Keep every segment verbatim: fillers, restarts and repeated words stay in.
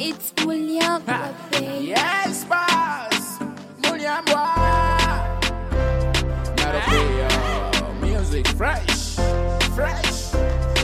It's William. Yes, boss. William boy. Not okay, uh, music fresh, fresh.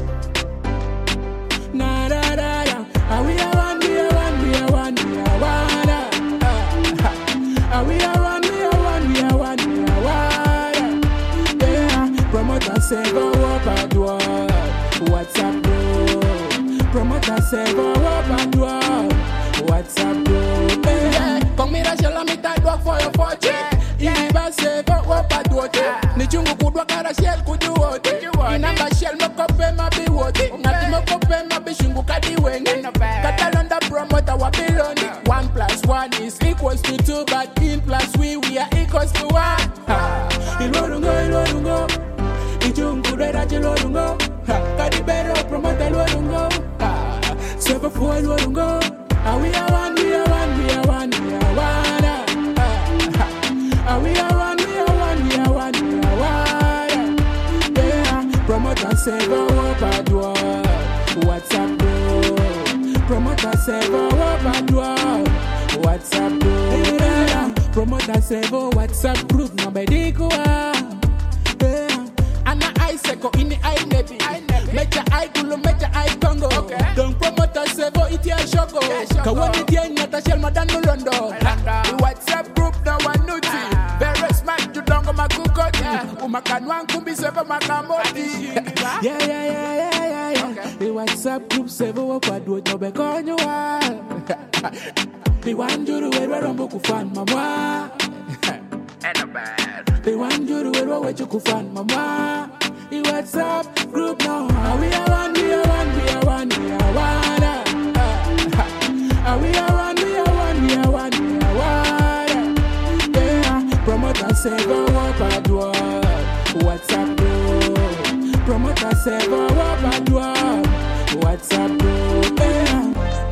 Na da da da. Ah, we are one, we are one, we are one, we are one. Ah, we are one, we are one, we are one, we are one. Yeah, promoter say go up and do it. What's up, bro? Promoter say go up and do it. What's up, bro? Yeah, come here, shall I meet that work for your fortune? If I say go up and do it, ni chungu kudwa kara shell kudu wote. Inamba shell mokope mabi wote. Ngati mokope mabi shungu kadi wenge. Katalonda promoter wabiloni. One plus one is equals to two, but in plus we we are equals to one. Ilorungo, ilorungo, ichungu dera chilorungo. Kadi bero promoter ilorungo. Seven four ilorungo. We are one, we are one, we are one, we are one. We are one, we are one, we are one, we are one. Yeah, promoter say go up and do it. What's up, bro? Promoter say go up and do it. What's up, bro? Yeah. Promoter say go what's up, group nobody go out. Yeah. Ana I say go in the I nebi. Mecha I kulu, mecha I Congo. Don't promoter say go iti a shoko. Kawani tiya nyata shell madano londo. What's up, group now one nuti. Very smart you don't go makukoti. Umakanwan kumbi sebo makamoti. Yeah, yeah, yeah, yeah, yeah, yeah. The WhatsApp group sebo wakwadwo tobe konywa. The one juru wewe rombo kufan mama. The one juru wewe wewe kufan mama. The WhatsApp group now. We are one, we are one, we are one, we are one. We are one, we are one, we are one, we are one. Yeah, promoter say go up and do it. What's up, bro? Promoter say go up and do it. What's up, bro? Yeah.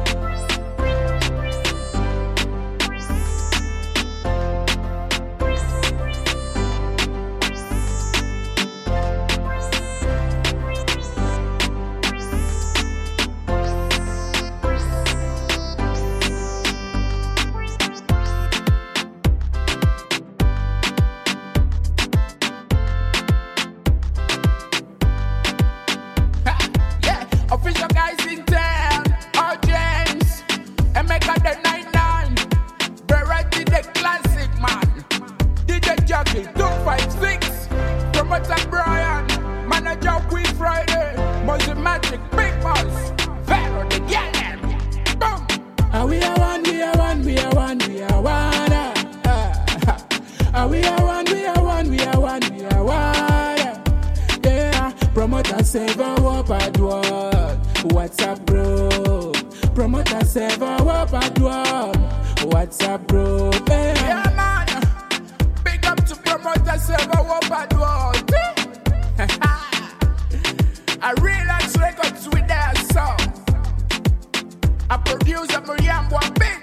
Official guys in town, all James, Emeka the nine nine, Berati the classic man, D J Jockey two five six, Promoter Brian, Manager Queen Friday, Mosey Magic, Big Boss, Vero the Gang, boom. Ah, we are one, we are one, we are one, we are one. Ah, we are one, we are one, we are one, we are one. Yeah, promoter say go up and do it. What's up, bro? Promoter say go up and do it. What's up, bro? Yeah, Yeah, man, big up to Promoter say go up and do it. I relax records with their song. I produce a Miriam one big.